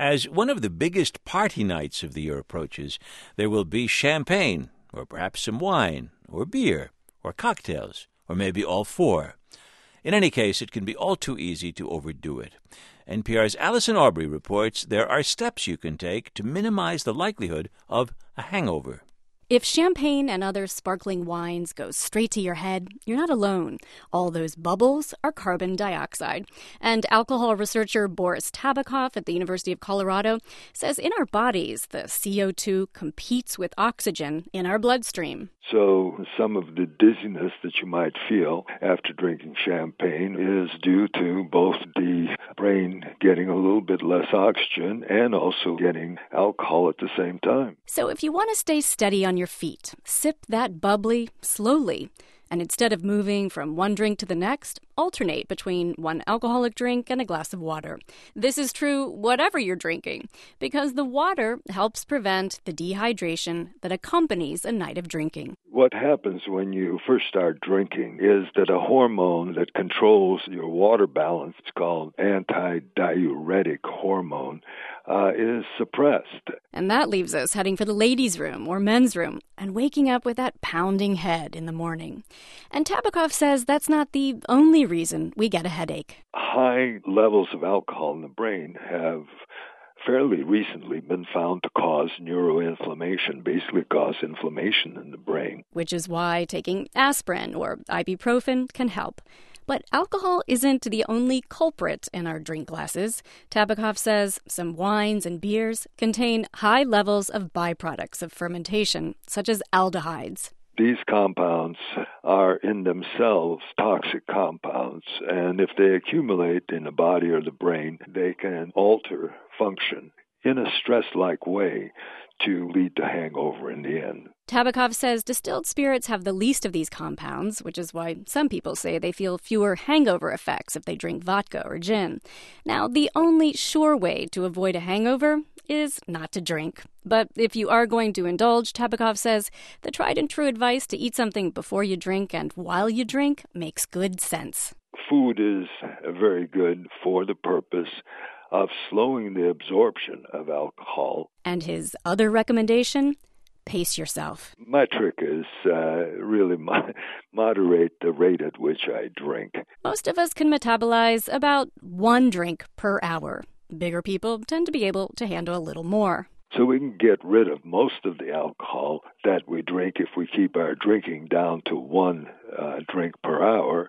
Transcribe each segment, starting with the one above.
As one of the biggest party nights of the year approaches, there will be champagne, or perhaps some wine, or beer, or cocktails, or maybe all four. In any case, it can be all too easy to overdo it. NPR's Allison Aubrey reports there are steps you can take to minimize the likelihood of a hangover. If champagne and other sparkling wines go straight to your head, you're not alone. All those bubbles are carbon dioxide. And alcohol researcher Boris Tabakov at the University of Colorado says in our bodies, the CO2 competes with oxygen in our bloodstream. So some of the dizziness that you might feel after drinking champagne is due to both the brain getting a little bit less oxygen and also getting alcohol at the same time. So if you want to stay steady on your feet, sip that bubbly slowly. And instead of moving from one drink to the next, alternate between one alcoholic drink and a glass of water. This is true whatever you're drinking, because the water helps prevent the dehydration that accompanies a night of drinking. What happens when you first start drinking is that a hormone that controls your water balance, it's called antidiuretic hormone, is suppressed. And that leaves us heading for the ladies' room or men's room and waking up with that pounding head in the morning. And Tabakov says that's not the only reason we get a headache. High levels of alcohol in the brain have fairly recently been found to cause neuroinflammation, basically cause inflammation in the brain. Which is why taking aspirin or ibuprofen can help. But alcohol isn't the only culprit in our drink glasses. Tabakov says some wines and beers contain high levels of byproducts of fermentation, such as aldehydes. These compounds are in themselves toxic compounds, and if they accumulate in the body or the brain, they can alter function in a stress-like way to lead to hangover in the end. Tabakov says distilled spirits have the least of these compounds, which is why some people say they feel fewer hangover effects if they drink vodka or gin. Now, the only sure way to avoid a hangover is not to drink. But if you are going to indulge, Tabakov says the tried and true advice to eat something before you drink and while you drink makes good sense. Food is very good for the purpose of slowing the absorption of alcohol. And his other recommendation? Pace yourself. My trick is really moderate the rate at which I drink. Most of us can metabolize about one drink per hour. Bigger people tend to be able to handle a little more. So we can get rid of most of the alcohol that we drink if we keep our drinking down to one drink per hour,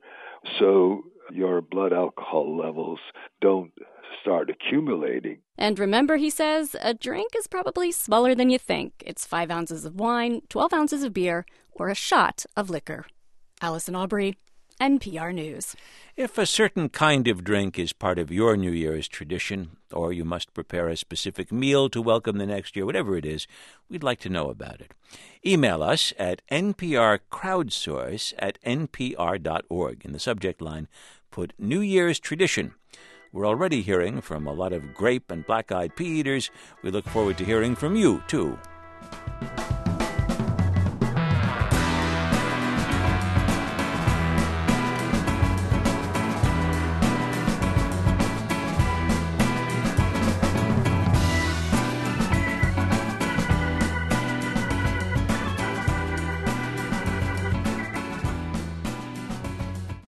so your blood alcohol levels don't start accumulating. And remember, he says, a drink is probably smaller than you think. It's 5 ounces of wine, 12 ounces of beer, or a shot of liquor. Allison Aubrey, NPR News. If a certain kind of drink is part of your New Year's tradition, or you must prepare a specific meal to welcome the next year, whatever it is, we'd like to know about it. Email us at nprcrowdsource@npr.org. In the subject line, put New Year's tradition. We're already hearing from a lot of grape and black-eyed pea eaters. We look forward to hearing from you, too.